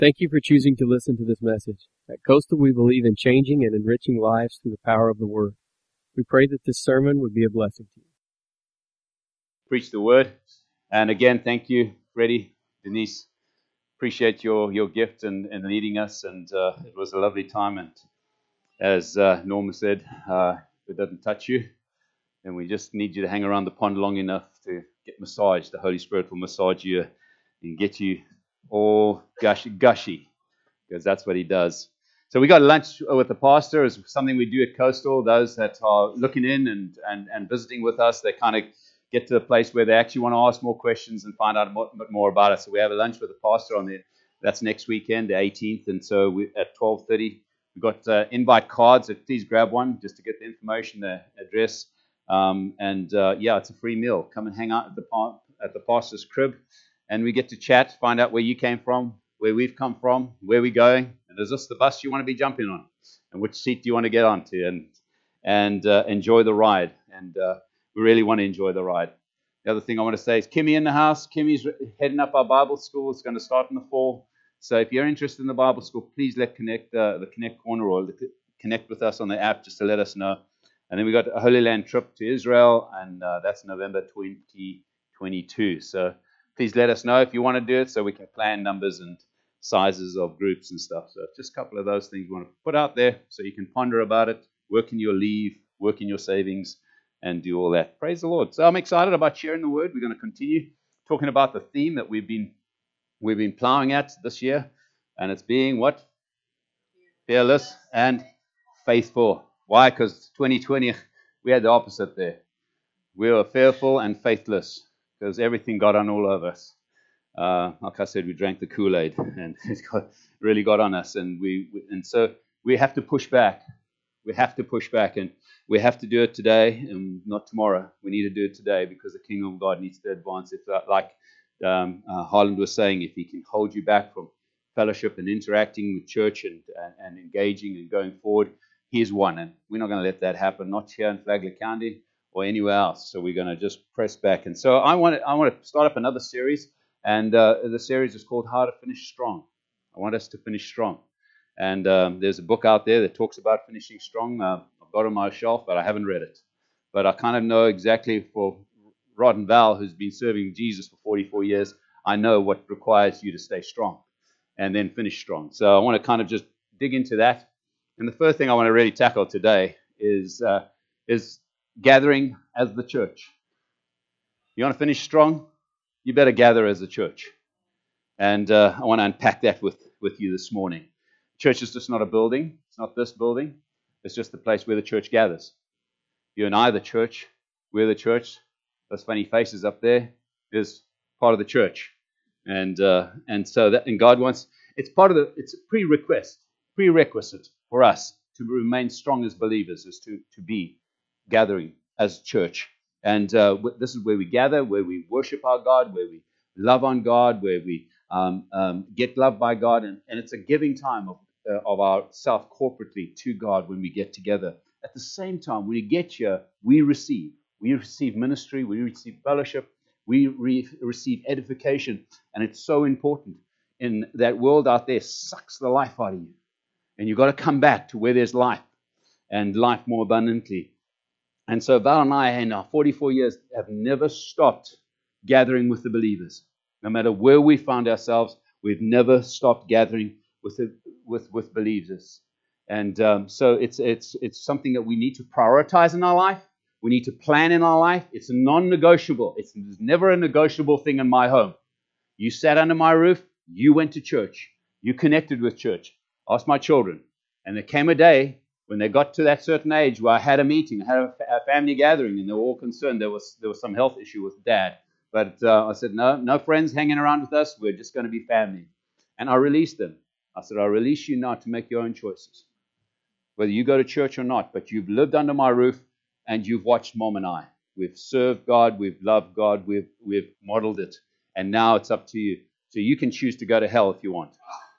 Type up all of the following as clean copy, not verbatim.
Thank you for choosing to listen to this message. At Coastal, we believe in changing and enriching lives through the power of the Word. We pray that this sermon would be a blessing to you. Preach the Word. And again, thank you, Freddie, Denise. Appreciate your gift and leading us. And it was a lovely time. And as Norma said, if it doesn't touch you, then we just need you to hang around the pond long enough to get massaged. The Holy Spirit will massage you and get you all gushy, because that's what he does. So we got lunch with the pastor. It's something we do at Coastal. Those that are looking in and visiting with us, they kind of get to the place where they actually want to ask more questions and find out a bit more about it. So we have a lunch with the pastor on there. That's next weekend, the 18th. And so at 12:30, we've got invite cards. So please grab one just to get the information, the address. It's a free meal. Come and hang out at the pastor's crib. And we get to chat, find out where you came from, where we've come from, where we're going, and is this the bus you want to be jumping on, and which seat do you want to get onto, and enjoy the ride. And we really want to enjoy the ride. The other thing I want to say is Kimmy in the house. Kimmy's heading up our Bible school. It's going to start in the fall. So if you're interested in the Bible school, please let the Connect Corner or connect with us on the app just to let us know. And then we got a Holy Land trip to Israel, and that's November 2022. So please let us know if you want to do it so we can plan numbers and sizes of groups and stuff. So just a couple of those things we want to put out there so you can ponder about it, work in your leave, work in your savings, and do all that. Praise the Lord. So I'm excited about sharing the word. We're going to continue talking about the theme that we've been plowing at this year, and it's being what? Fearless and faithful. Why? Because 2020, we had the opposite there. We were fearful and faithless, because everything got on all of us. Like I said, we drank the Kool-Aid, and it really got on us. And so we have to push back. We have to push back, and we have to do it today and not tomorrow. We need to do it today because the kingdom of God needs to advance. If, like Harland was saying, if he can hold you back from fellowship and interacting with church and engaging and going forward, he is one. And we're not going to let that happen, not here in Flagler County or anywhere else. So we're going to just press back. And so I want to start up another series, and the series is called How to Finish Strong. I want us to finish strong. And there's a book out there that talks about finishing strong. I've got it on my shelf, but I haven't read it. But I kind of know exactly, for Rod and Val, who's been serving Jesus for 44 years, I know what requires you to stay strong and then finish strong. So I want to kind of just dig into that. And the first thing I want to really tackle today is gathering as the church. You want to finish strong? You better gather as a church. And I want to unpack that with you this morning. Church is just not a building. It's not this building. It's just the place where the church gathers. You and I are the church. We're the church. Those funny faces up there is part of the church. And God wants, it's a prerequisite for us to remain strong as believers, is to be gathering as church. And this is where we gather, where we worship our God, where we love on God, where we get loved by God. And it's a giving time of ourself corporately to God when we get together. At the same time, when we get here, we receive ministry, we receive fellowship, we receive edification. And it's so important. In that world out there sucks the life out of you. And you've got to come back to where there's life, and life more abundantly. And so Val and I, in our 44 years, have never stopped gathering with the believers. No matter where we found ourselves, we've never stopped gathering with believers. And so it's something that we need to prioritize in our life. We need to plan in our life. It's a non-negotiable. There's never a negotiable thing in my home. You sat under my roof. You went to church. You connected with church. Ask my children. And there came a day when they got to that certain age where I had a meeting, I had a family gathering, and they were all concerned. There was some health issue with Dad. But I said, no friends hanging around with us. We're just going to be family. And I released them. I said, I release you now to make your own choices, whether you go to church or not. But you've lived under my roof, and you've watched Mom and I. We've served God. We've loved God. We've modeled it. And now it's up to you. So you can choose to go to hell if you want.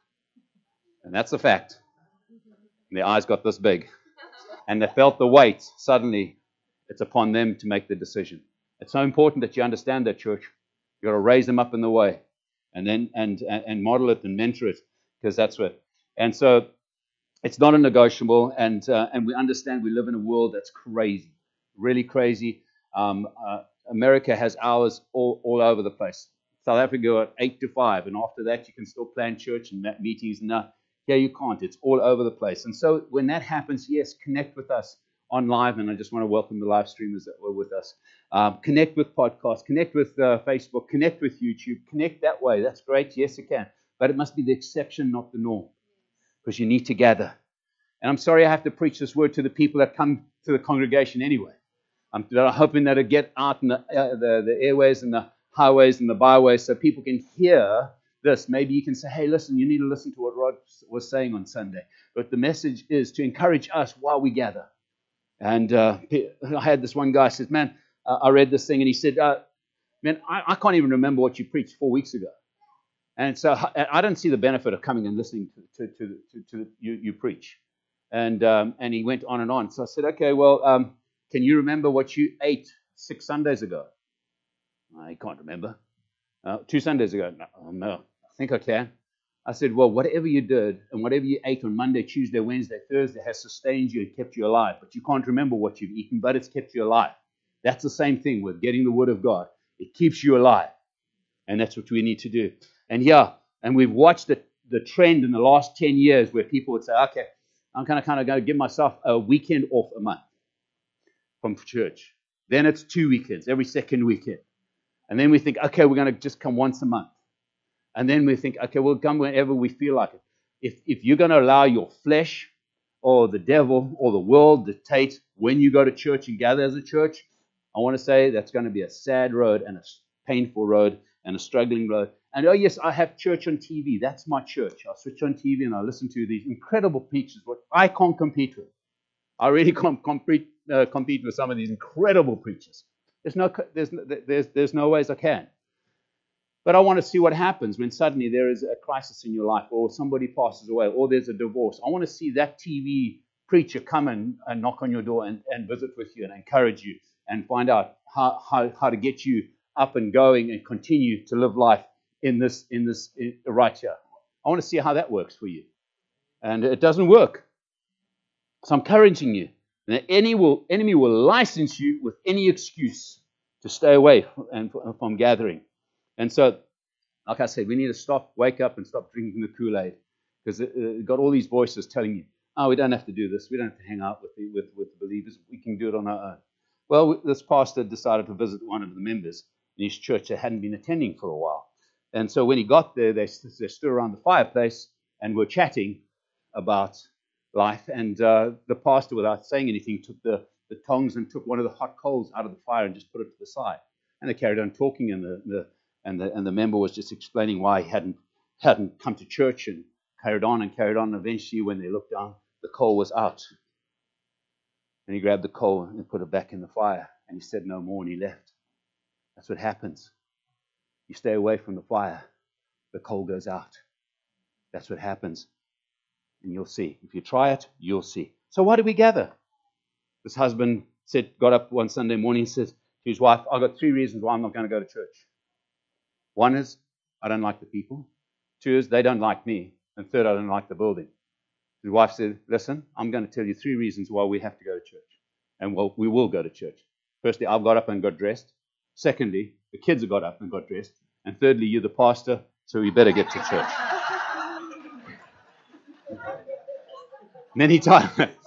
And that's a fact. And their eyes got this big. And they felt the weight. Suddenly, it's upon them to make the decision. It's so important that you understand that, church. You've got to raise them up in the way. And then and model it and mentor it. because that's what. And so it's not a negotiable, and we understand we live in a world that's crazy, really crazy. America has hours all over the place. South Africa at 8 to 5, and after that you can still plan church and meetings. No, here you can't. It's all over the place. And so when that happens, yes, connect with us on live, and I just want to welcome the live streamers that were with us. Connect with podcasts, connect with Facebook, connect with YouTube, connect that way. That's great. Yes, it can. But it must be the exception, not the norm, because you need to gather. And I'm sorry I have to preach this word to the people that come to the congregation anyway. I'm hoping that it'll get out in the airways and the highways and the byways so people can hear this. Maybe you can say, hey, listen, you need to listen to what Rod was saying on Sunday. But the message is to encourage us while we gather. And I had this one guy says, man, I read this thing, and he said, man, I can't even remember what you preached 4 weeks ago. And so I don't see the benefit of coming and listening to you preach. And he went on and on. So I said, okay, well, can you remember what you ate 6 Sundays ago? I can't remember. 2 Sundays ago? No, I think I can. I said, well, whatever you did and whatever you ate on Monday, Tuesday, Wednesday, Thursday has sustained you and kept you alive. But you can't remember what you've eaten, but it's kept you alive. That's the same thing with getting the Word of God. It keeps you alive. And that's what we need to do. And and we've watched the trend in the last 10 years where people would say, okay, I'm kind of going to give myself a weekend off a month from church. Then it's 2 weekends, every second weekend. And then we think, okay, we're going to just come once a month. And then we think, okay, we'll come whenever we feel like it. If you're going to allow your flesh or the devil or the world dictate when you go to church and gather as a church, I want to say that's going to be a sad road and a painful road and a struggling road. And oh yes, I have church on TV. That's my church. I'll switch on TV and I'll listen to these incredible preachers, what I can't compete with. I really can't compete with some of these incredible preachers. There's no ways I can. But I want to see what happens when suddenly there is a crisis in your life, or somebody passes away, or there's a divorce. I want to see that TV preacher come and knock on your door and visit with you and encourage you and find out how to get you up and going and continue to live life in this right here. I want to see how that works for you. And it doesn't work. So I'm encouraging you. The enemy will license you with any excuse to stay away from gathering. And so, like I said, we need to wake up and stop drinking the Kool-Aid, because it got all these voices telling you, oh, we don't have to do this. We don't have to hang out with the believers. We can do it on our own. Well, this pastor decided to visit one of the members in his church that hadn't been attending for a while. And so when he got there, they stood around the fireplace and were chatting about life. And the pastor, without saying anything, took the tongs and took one of the hot coals out of the fire and just put it to the side. And they carried on talking, and the member was just explaining why he hadn't come to church, and carried on. And eventually, when they looked down, the coal was out. And he grabbed the coal and put it back in the fire. And he said no more, and he left. That's what happens. You stay away from the fire, the coal goes out. That's what happens. And you'll see. If you try it, you'll see. So why do we gather? This husband got up one Sunday morning and said to his wife, I've got 3 reasons why I'm not going to go to church. 1 is, I don't like the people. 2 is, they don't like me. And 3rd, I don't like the building. His wife said, listen, I'm going to tell you 3 reasons why we have to go to church. And we will go to church. Firstly, I've got up and got dressed. Secondly, the kids have got up and got dressed. And thirdly, you're the pastor, so we better get to church. Many times.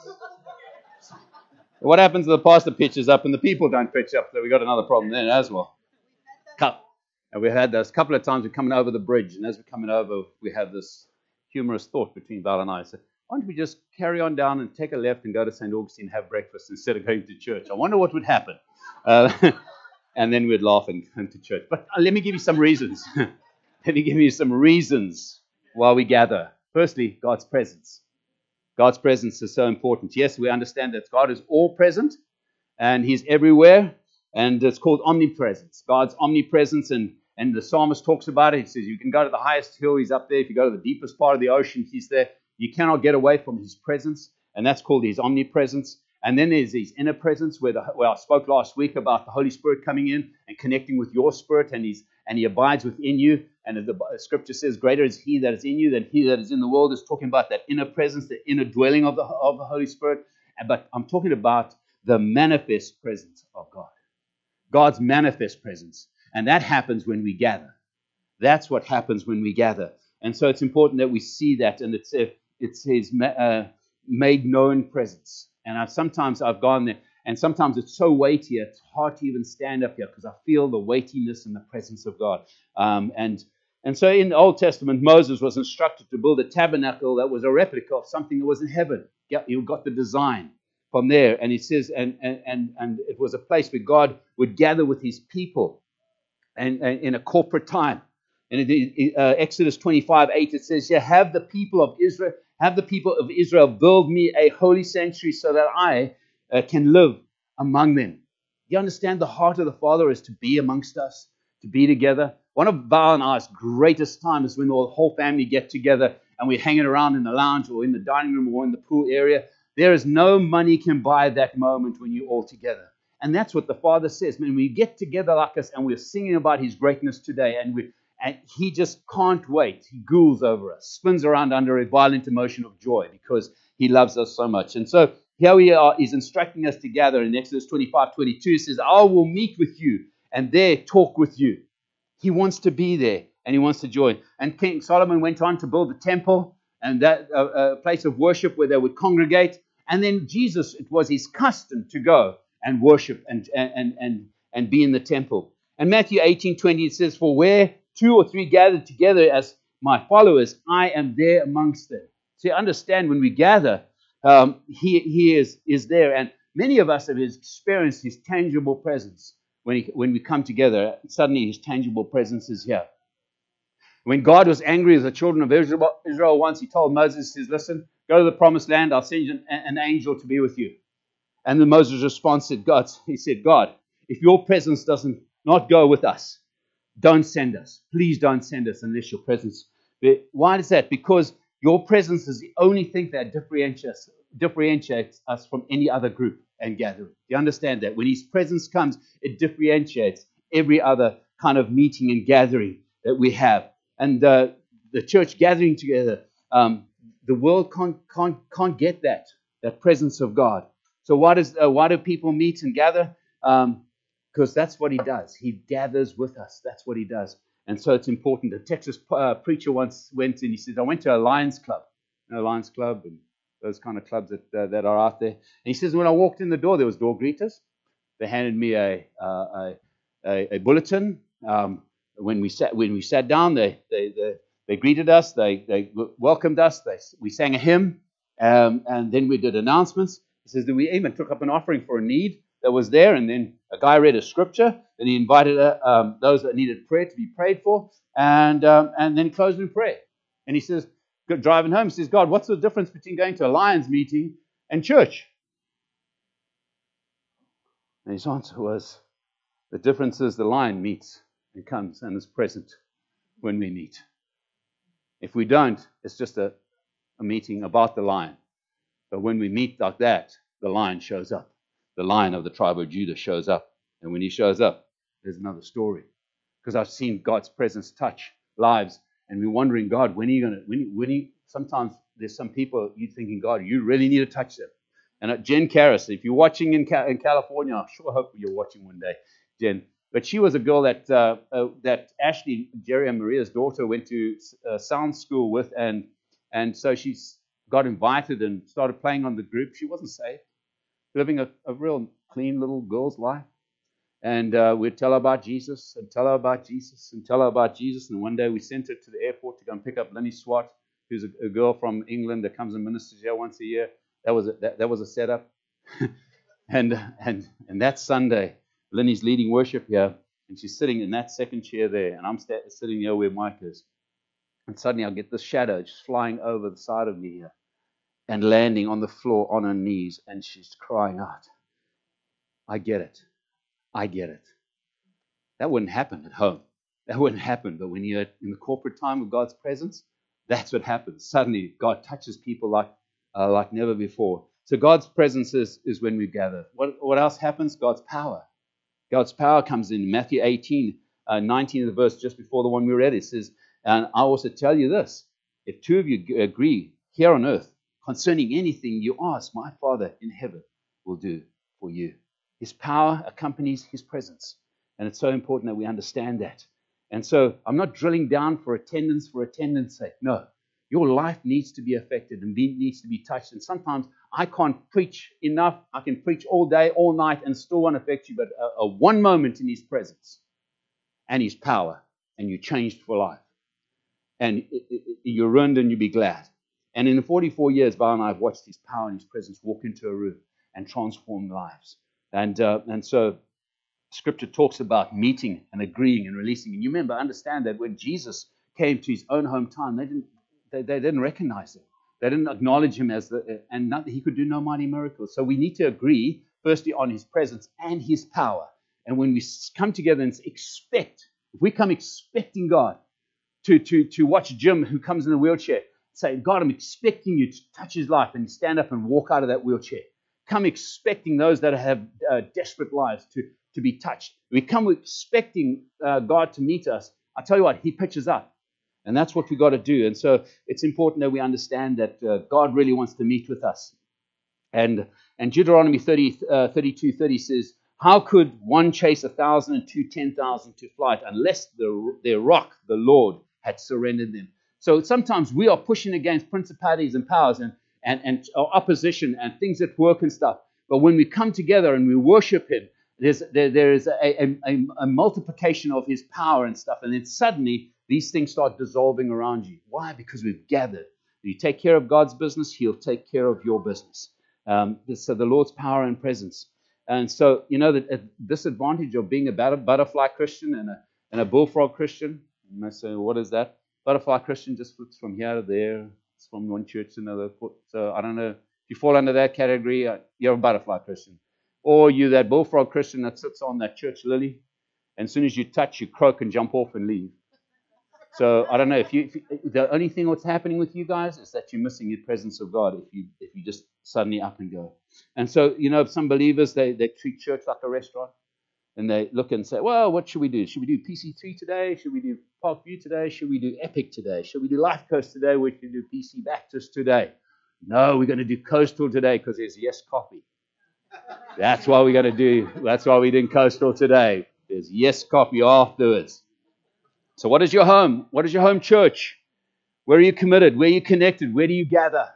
What happens if the pastor pitches up and the people don't pitch up? So we got another problem there as well. And we had those couple of times we're coming over the bridge, and as we're coming over, we have this humorous thought between Val and I. I said, why don't we just carry on down and take a left and go to St. Augustine and have breakfast instead of going to church? I wonder what would happen. And then we'd laugh and come to church. But let me give you some reasons. Let me give you some reasons why we gather. Firstly, God's presence. God's presence is so important. Yes, we understand that God is all present and He's everywhere, and it's called omnipresence. God's omnipresence, and the psalmist talks about it. He says you can go to the highest hill, He's up there. If you go to the deepest part of the ocean, He's there. You cannot get away from His presence, and that's called His omnipresence. And then there's His inner presence, where I spoke last week about the Holy Spirit coming in and connecting with your spirit, and He abides within you. And as the scripture says, greater is he that is in you than he that is in the world. Is talking about that inner presence, the inner dwelling of the Holy Spirit. But I'm talking about the manifest presence of God. God's manifest presence. And that happens when we gather. That's what happens when we gather. And so it's important that we see that. And it says made known presence. And sometimes I've gone there, and sometimes it's so weighty, it's hard to even stand up here because I feel the weightiness and the presence of God. And so in the Old Testament, Moses was instructed to build a tabernacle that was a replica of something that was in heaven. You got the design from there. And he says, and it was a place where God would gather with his people and in a corporate time. And in Exodus 25:8, it says, "Yeah, have the people of Israel build me a holy sanctuary so that I can live among them." You understand the heart of the Father is to be amongst us, to be together. One of Val and I's greatest time is when the whole family get together and we're hanging around in the lounge or in the dining room or in the pool area. There is no money can buy that moment when you're all together. And that's what the Father says. When we get together like us and we're singing about his greatness today, and he just can't wait. He ghouls over us, spins around under a violent emotion of joy because he loves us so much. And so here we are, he's instructing us to gather in Exodus 25:22. He says, "I will meet with you and there talk with you." He wants to be there and he wants to join. And King Solomon went on to build the temple and that a place of worship where they would congregate. And then Jesus, it was his custom to go and worship and be in the temple. And Matthew 18:20, it says, "For where 2 or 3 gathered together as my followers, I am there amongst them." So you understand when we gather, he is there. And many of us have experienced his tangible presence when we come together. Suddenly his tangible presence is here. When God was angry with the children of Israel once, he told Moses, he says, "Listen, go to the promised land. I'll send you an angel to be with you." And then Moses' response said, God, if your presence doesn't not go with us, don't send us. Please don't send us unless your presence. Why is that? Because your presence is the only thing that differentiates us from any other group and gathering. Do you understand that? When his presence comes, it differentiates every other kind of meeting and gathering that we have. And the church gathering together, the world can't get that presence of God. So why do people meet and gather? Because that's what he does. He gathers with us. That's what he does. And so it's important. A Texas preacher once went and he said, "I went to a Lions Club." Lions Club and those kind of clubs that are out there. And he says, when I walked in the door, there was door greeters. They handed me a bulletin. When we sat down, they greeted us. They welcomed us. We sang a hymn, and then we did announcements. He says that we even took up an offering for a need that was there, and then a guy read a scripture, and he invited those that needed prayer to be prayed for, and then he closed in prayer. And he says, driving home, he says, "God, what's the difference between going to a Lions meeting and church?" And his answer was, the difference is the lion meets and comes and is present when we meet. If we don't, it's just a meeting about the lion. But when we meet like that, the lion shows up. The Lion of the tribe of Judah shows up. And when he shows up, there's another story. Because I've seen God's presence touch lives, and we're wondering, God, when are you going to, sometimes there's some people you're thinking, God, you really need to touch them. And Jen Karras, if you're watching in California, I sure hope you're watching one day, Jen. But she was a girl that Ashley, Jerry and Maria's daughter, went to sound school with, and so she got invited and started playing on the group. She wasn't saved, living a real clean little girl's life. And we'd tell her about Jesus and tell her about Jesus and tell her about Jesus. And one day we sent her to the airport to go and pick up Lenny Swart, who's a girl from England that comes and ministers here once a year. That was a setup. and that Sunday, Lenny's leading worship here, and she's sitting in that second chair there, and I'm sitting here where Mike is. And suddenly I get this shadow just flying over the side of me here and landing on the floor on her knees, and she's crying out, I get it. That wouldn't happen at home. That wouldn't happen. But when you're in the corporate time of God's presence, that's what happens. Suddenly, God touches people like never before. So God's presence is when we gather. What else happens? God's power. God's power comes in Matthew 18. 19 of the verse just before the one we read. It says, and I also tell you this, if two of you agree here on earth concerning anything you ask, my Father in heaven will do for you. His power accompanies his presence. And it's so important that we understand that. And so I'm not drilling down for attendance sake. No, your life needs to be affected and needs to be touched. And sometimes I can't preach enough. I can preach all day, all night, and still won't affect you. But a one moment in his presence and his power, and you're changed for life. And you're ruined and you'll be glad. And in the 44 years, Val and I have watched his power and his presence walk into a room and transform lives. And so Scripture talks about meeting and agreeing and releasing. And you remember, understand that when Jesus came to his own hometown, they didn't recognize him. They didn't acknowledge him as he could do no mighty miracles. So we need to agree, firstly, on his presence and his power. And when we come together and expect, if we come expecting God to watch Jim, who comes in a wheelchair, say, God, I'm expecting you to touch his life, and stand up and walk out of that wheelchair. Come expecting those that have desperate lives to be touched. We come expecting God to meet us. I tell you what, he pitches up. And that's what we've got to do. And so it's important that we understand that God really wants to meet with us. And Deuteronomy 32:30 says, how could one chase 1,000 and two 10,000 to flight unless their rock, the Lord, had surrendered them? So sometimes we are pushing against principalities and powers and opposition and things at work and stuff. But when we come together and we worship him, there is a multiplication of his power and stuff. And then suddenly these things start dissolving around you. Why? Because we've gathered. You take care of God's business, he'll take care of your business. So the Lord's power and presence. And so, you know, the disadvantage of being a butterfly Christian and a bullfrog Christian. You might say, what is that? Butterfly Christian just flips from here to there. It's from one church to another. So I don't know. If you fall under that category, you're a butterfly Christian. Or you're that bullfrog Christian that sits on that church lily. And as soon as you touch, you croak and jump off and leave. So I don't know. If the only thing what's happening with you guys is that you're missing the presence of God if you just suddenly up and go. And so, you know, some believers, they treat church like a restaurant. And they look and say, well, what should we do? Should we do PC3 today? Should we do Parkview today? Should we do Epic today? Should we do Life Coast today? We should do PC Baptist today. No, we're going to do Coastal today because there's Yes Coffee. That's why we're going to do. That's why we did Coastal today. There's Yes Coffee afterwards. So what is your home? What is your home church? Where are you committed? Where are you connected? Where do you gather?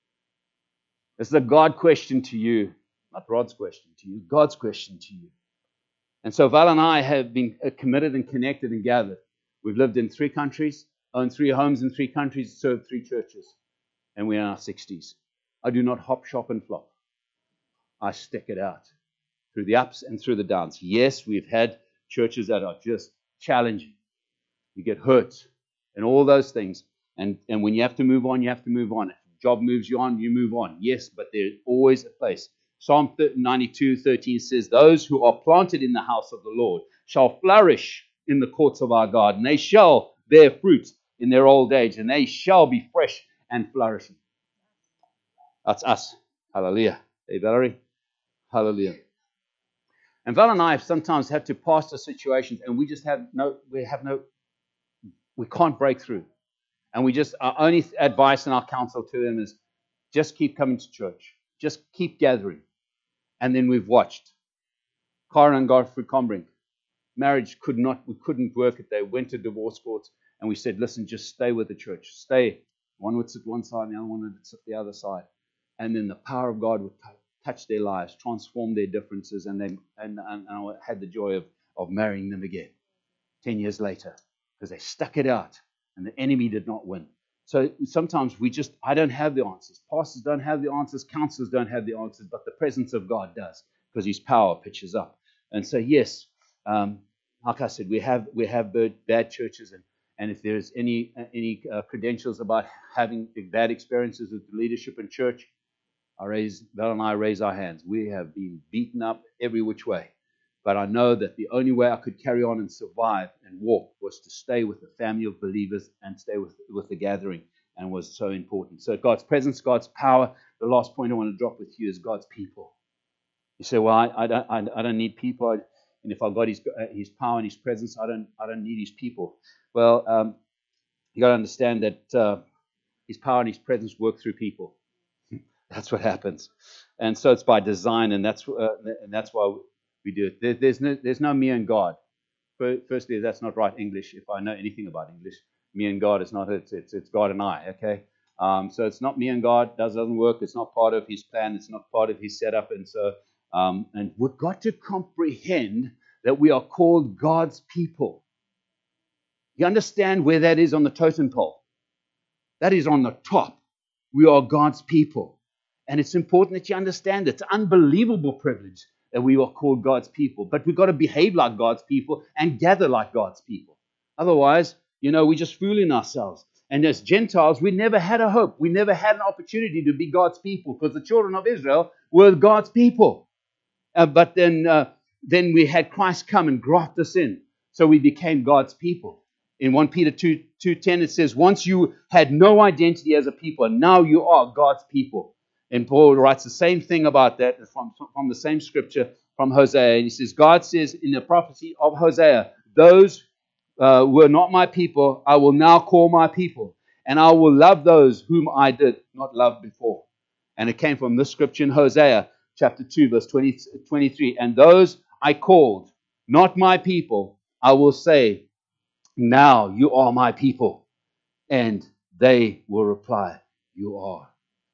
This is a God question to you. Not Rod's question to you. God's question to you. And so Val and I have been committed and connected and gathered. We've lived in 3 countries, owned 3 homes in 3 countries, served 3 churches. And we're in our 60s. I do not hop, shop, and flop. I stick it out through the ups and through the downs. Yes, we've had churches that are just challenging. You get hurt and all those things. And when you have to move on, you have to move on. If the job moves you on, you move on. Yes, but there's always a place. Psalm 92:13 says, those who are planted in the house of the Lord shall flourish in the courts of our God, and they shall bear fruit in their old age, and they shall be fresh and flourishing. That's us. Hallelujah. Hey, Valerie. Hallelujah. And Val and I have sometimes had to pastor situations, and we can't break through. And our only advice and our counsel to them is just keep coming to church. Just keep gathering. And then we've watched. Karen and Godfrey Combrink. Marriage we couldn't work it. They went to divorce courts, and we said, listen, just stay with the church. Stay. One would sit one side, and the other one would sit the other side. And then the power of God would touch their lives, transform their differences, and I had the joy of marrying them again 10 years later, because they stuck it out, and the enemy did not win. So sometimes I don't have the answers. Pastors don't have the answers. Counselors don't have the answers, but the presence of God does, because his power pitches up. And so, yes, like I said, we have bad churches, and if there's any credentials about having bad experiences with leadership in church, Val and I raise our hands. We have been beaten up every which way. But I know that the only way I could carry on and survive and walk was to stay with the family of believers and stay with the gathering, and was so important. So God's presence, God's power. The last point I want to drop with you is God's people. You say, well, I don't need people. And if I've got his power and his presence, I don't need his people. Well, you got to understand that his power and his presence work through people. That's what happens, and so it's by design, and that's why we do it. There's no me and God. Firstly, that's not right English. If I know anything about English, me and God is not it. It's God and I. Okay, so it's not me and God. Doesn't work. It's not part of His plan. It's not part of His setup. And so, and we've got to comprehend that we are called God's people. You understand where that is on the totem pole? That is on the top. We are God's people. And it's important that you understand it's an unbelievable privilege that we are called God's people. But we've got to behave like God's people and gather like God's people. Otherwise, we're just fooling ourselves. And as Gentiles, we never had a hope. We never had an opportunity to be God's people because the children of Israel were God's people. But then we had Christ come and graft us in. So we became God's people. In 1 Peter 2:10 it says, once you had no identity as a people, and now you are God's people. And Paul writes the same thing about that from the same scripture from Hosea. And he says, God says in the prophecy of Hosea, those were not my people, I will now call my people. And I will love those whom I did not love before. And it came from this scripture in Hosea chapter 2, verse 23. And those I called, not my people, I will say, now you are my people. And they will reply, you are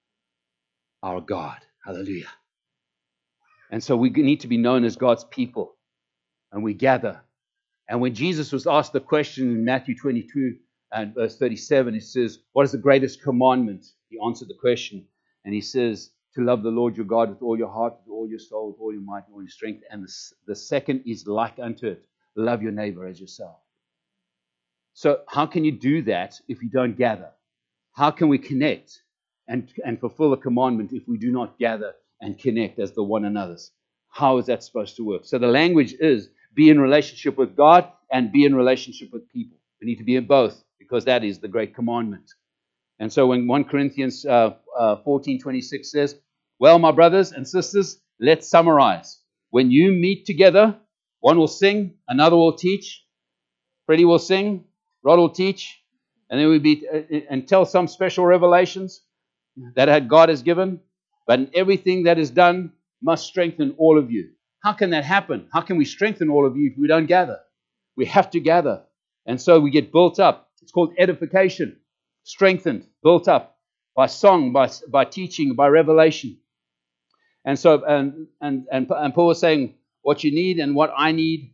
our God. Hallelujah. And so we need to be known as God's people. And we gather. And when Jesus was asked the question in Matthew 22 and verse 37, it says, what is the greatest commandment? He answered the question. And he says, to love the Lord your God with all your heart, with all your soul, with all your might, and all your strength. And the second is like unto it. Love your neighbor as yourself. So how can you do that if you don't gather? How can we connect and fulfill the commandment if we do not gather and connect as the one another's? How is that supposed to work? So the language is be in relationship with God and be in relationship with people. We need to be in both because that is the great commandment. And so when 1 Corinthians 14:26 says, well, my brothers and sisters, let's summarize. When you meet together, one will sing, another will teach, Freddie will sing, Rod will teach, and then we'll be and tell some special revelations that God has given. But in everything that is done must strengthen all of you. How can that happen? How can we strengthen all of you if we don't gather? We have to gather. And so we get built up. It's called edification. Strengthened, built up by song, by teaching, by revelation. And so and Paul was saying what you need and what I need,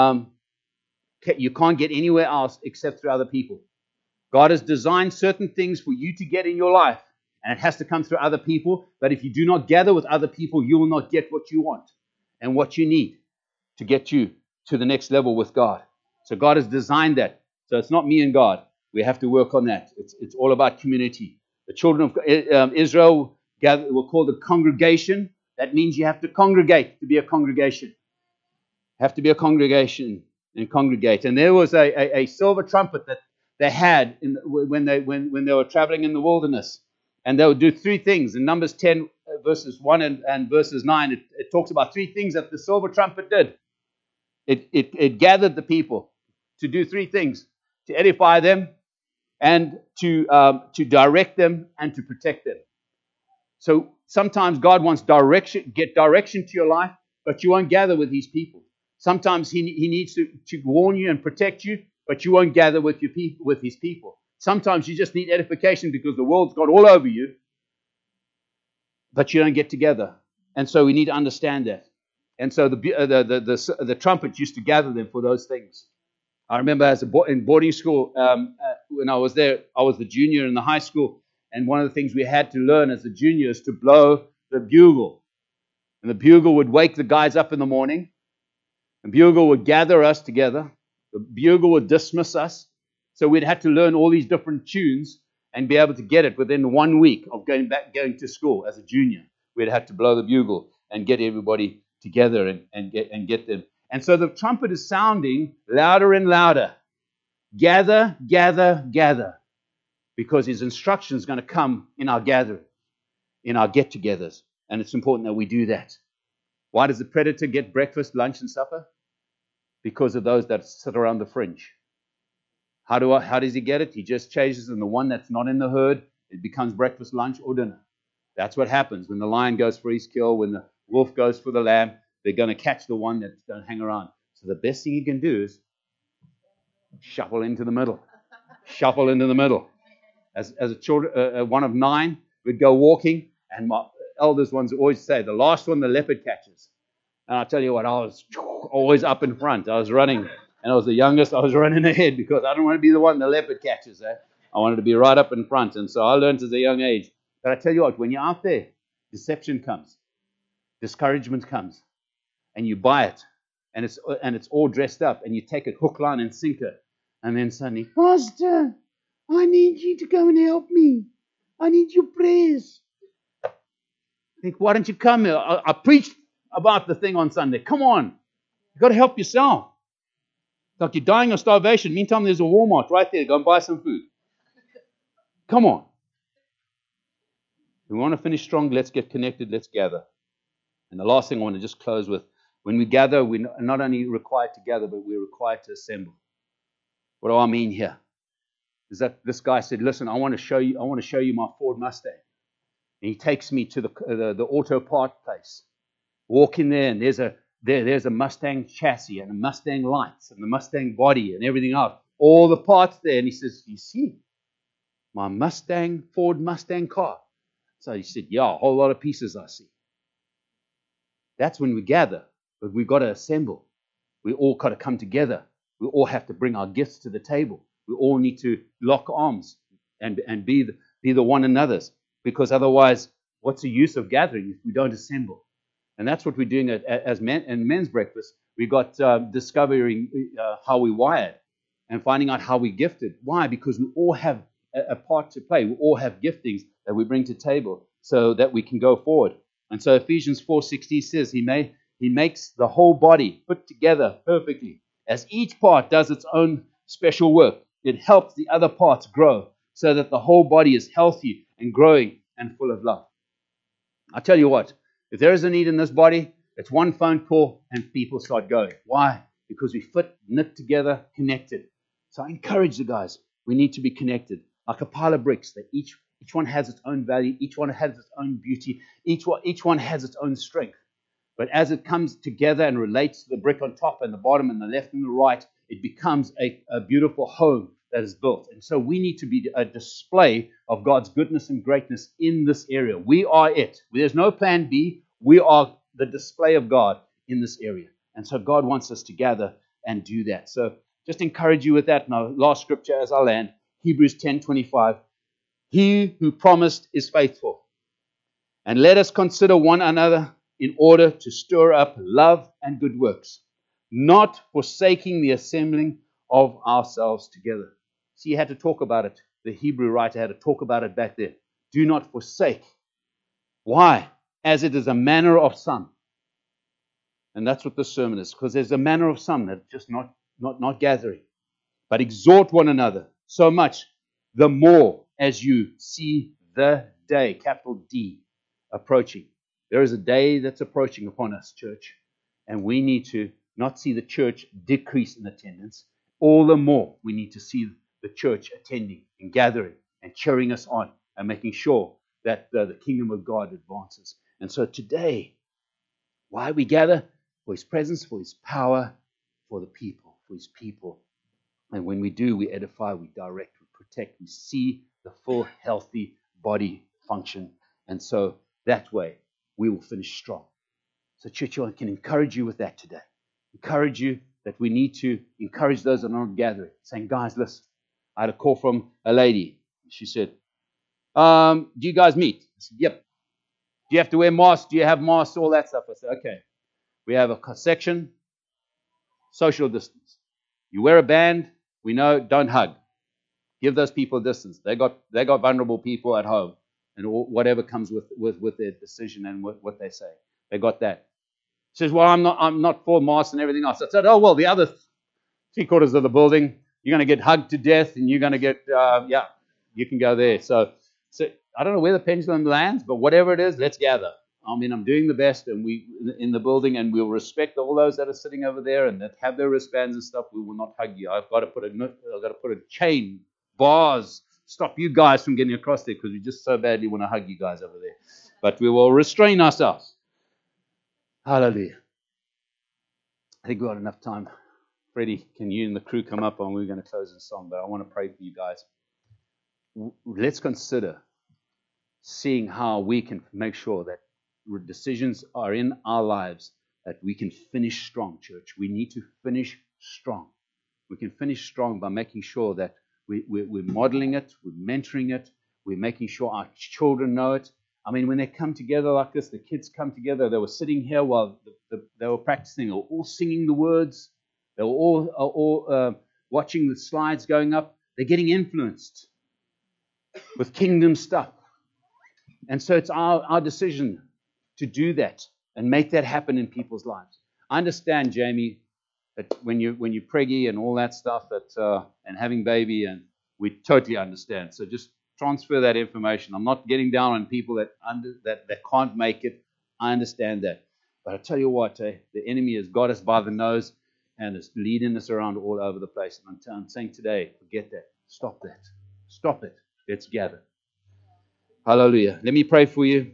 you can't get anywhere else except through other people. God has designed certain things for you to get in your life, and it has to come through other people. But if you do not gather with other people, you will not get what you want and what you need to get you to the next level with God. So God has designed that. So it's not me and God. We have to work on that. It's all about community. The children of Israel were called a congregation. That means you have to congregate to be a congregation. Have to be a congregation and congregate. And there was a silver trumpet that they had when they were traveling in the wilderness. And they would do three things. In Numbers 10, verses 1 and verses 9, it talks about three things that the silver trumpet did. It gathered the people to do three things: to edify them, and to direct them, and to protect them. So sometimes God wants get direction to your life, but you won't gather with His people. Sometimes He needs to warn you and protect you, but you won't gather with His people. Sometimes you just need edification because the world's got all over you, but you don't get together. And so we need to understand that. And so the trumpet used to gather them for those things. I remember in boarding school, when I was there, I was the junior in the high school, and one of the things we had to learn as a junior is to blow the bugle. And the bugle would wake the guys up in the morning. The bugle would gather us together. The bugle would dismiss us. So we'd have to learn all these different tunes and be able to get it within 1 week of going to school as a junior. We'd have to blow the bugle and get everybody together and get them. And so the trumpet is sounding louder and louder. Gather, gather, gather. Because His instruction is going to come in our gathering, in our get-togethers. And it's important that we do that. Why does the predator get breakfast, lunch, and supper? because of those that sit around the fringe. How does he get it? He just chases, and the one that's not in the herd, it becomes breakfast, lunch, or dinner. That's what happens when the lion goes for his kill, when the wolf goes for the lamb. They're going to catch the one that's going to hang around. So the best thing you can do is shuffle into the middle. Shuffle into the middle. As one of 9, we'd go walking, and my eldest ones always say, the last one the leopard catches. And I'll tell you what, I was always up in front. I was running, and I was the youngest. I was running ahead because I don't want to be the one the leopard catches. I wanted to be right up in front. And so I learned at a young age. But I tell you what, when you're out there, deception comes, discouragement comes, and you buy it, and it's all dressed up, and you take it hook, line, and sinker, and then suddenly, Pastor, I need you to go and help me. I need your prayers. I think, why don't you come here? I preached about the thing on Sunday. Come on. You've got to help yourself. It's like you're dying of starvation. Meantime, there's a Walmart right there. Go and buy some food. Come on. We want to finish strong. Let's get connected. Let's gather. And the last thing I want to just close with, when we gather, we're not only required to gather, but we're required to assemble. What do I mean here? Is that this guy said, listen, I want to show you my Ford Mustang. And he takes me to the auto part place. Walk in there, and there's a Mustang chassis and a Mustang lights and the Mustang body and everything else. All the parts there. And he says, you see, my Ford Mustang car. So he said, yeah, a whole lot of pieces I see. That's when we gather, but we've got to assemble. We all got to come together. We all have to bring our gifts to the table. We all need to lock arms and be the one another's, because otherwise, what's the use of gathering if we don't assemble? And that's what we're doing as men and men's breakfast. We got discovering how we wired and finding out how we gifted. Why? Because we all have a part to play. We all have giftings that we bring to the table so that we can go forward. And so Ephesians 4:16 says He makes the whole body put together perfectly. As each part does its own special work, it helps the other parts grow so that the whole body is healthy and growing and full of love. I tell you what, if there is a need in this body, it's one phone call and people start going. Why? Because we knit together, connected. So I encourage the guys, we need to be connected. Like a pile of bricks, that each one has its own value, each one has its own beauty, each one has its own strength. But as it comes together and relates to the brick on top and the bottom and the left and the right, it becomes a beautiful home that is built. And so we need to be a display of God's goodness and greatness in this area. We are it. There's no plan B. We are the display of God in this area. And so God wants us to gather and do that. So just encourage you with that. Now, last scripture as I land, Hebrews 10:25. He who promised is faithful. And let us consider one another in order to stir up love and good works, not forsaking the assembling of ourselves together. See, he had to talk about it. The Hebrew writer had to talk about it back there. Do not forsake. Why? As it is a manner of some. And that's what this sermon is, because there's a manner of some that are just not gathering. But exhort one another so much, the more as you see the day, capital D, approaching. There is a day that's approaching upon us, church, and we need to not see the church decrease in attendance. All the more we need to see the church attending and gathering and cheering us on and making sure that the kingdom of God advances. And so today, why we gather? For His presence, for His power, for the people, for His people. And when we do, we edify, we direct, we protect, we see the full, healthy body function. And so that way, we will finish strong. So church, I can encourage you with that today. Encourage you that we need to encourage those that are not gathering. Saying, guys, listen, I had a call from a lady. She said, do you guys meet? I said, yep. Do you have to wear masks? Do you have masks? All that stuff. I said, okay. We have a section, social distance. You wear a band, we know, don't hug. Give those people distance. They got vulnerable people at home, and whatever comes with their decision and what they say. They got that. She says, well, I'm not for masks and everything else. I said, oh, well, the other 3/4 of the building, you're going to get hugged to death, and you're going to get, you can go there. So I don't know where the pendulum lands, but whatever it is, let's gather. I'm doing the best, and we in the building, and we'll respect all those that are sitting over there and that have their wristbands and stuff. We will not hug you. I've got to put a chain, bars, stop you guys from getting across there because we just so badly want to hug you guys over there. But we will restrain ourselves. Hallelujah. I think we've got enough time. Freddie, can you and the crew come up, and we're going to close in song, but I want to pray for you guys. Let's consider seeing how we can make sure that decisions are in our lives that we can finish strong, church. We need to finish strong. We can finish strong by making sure that we're modeling it, we're mentoring it, we're making sure our children know it. I mean, when they come together like this, the kids come together, they were sitting here while they were practicing, they were all singing the words, they were all watching the slides going up. They're getting influenced with kingdom stuff. And so it's our decision to do that and make that happen in people's lives. I understand, Jamie, that when you're preggy and all that stuff, and having baby, and we totally understand. So just transfer that information. I'm not getting down on people that can't make it. I understand that. But I tell you what, the enemy has got us by the nose and is leading us around all over the place. And I'm saying today, forget that. Stop that. Stop it. Let's gather. Hallelujah. Let me pray for you.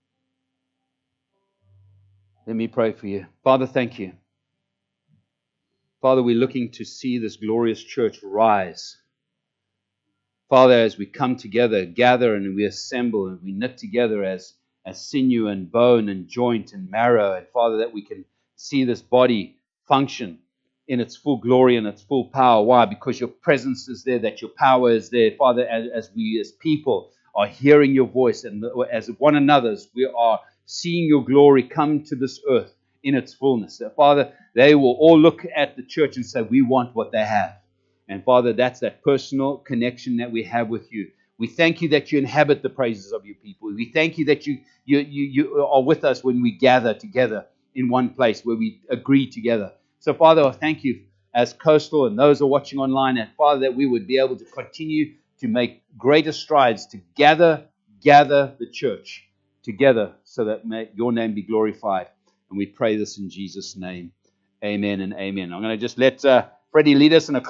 Let me pray for you. Father, thank you. Father, we're looking to see this glorious church rise. Father, as we come together, gather, and we assemble, and we knit together as sinew and bone and joint and marrow, and Father, that we can see this body function in its full glory and its full power. Why? Because your presence is there, that your power is there. Father, as we as people are hearing your voice, and as one another's, we are seeing your glory come to this earth in its fullness. So, Father, they will all look at the church and say, we want what they have. And Father, that's that personal connection that we have with you. We thank you that you inhabit the praises of your people. We thank you that you are with us when we gather together in one place, where we agree together. So, Father, I thank you as Coastal and those who are watching online, and Father, that we would be able to continue to make greater strides to gather the church together so that your name be glorified. And we pray this in Jesus' name. Amen and amen. I'm going to just let Freddie lead us in a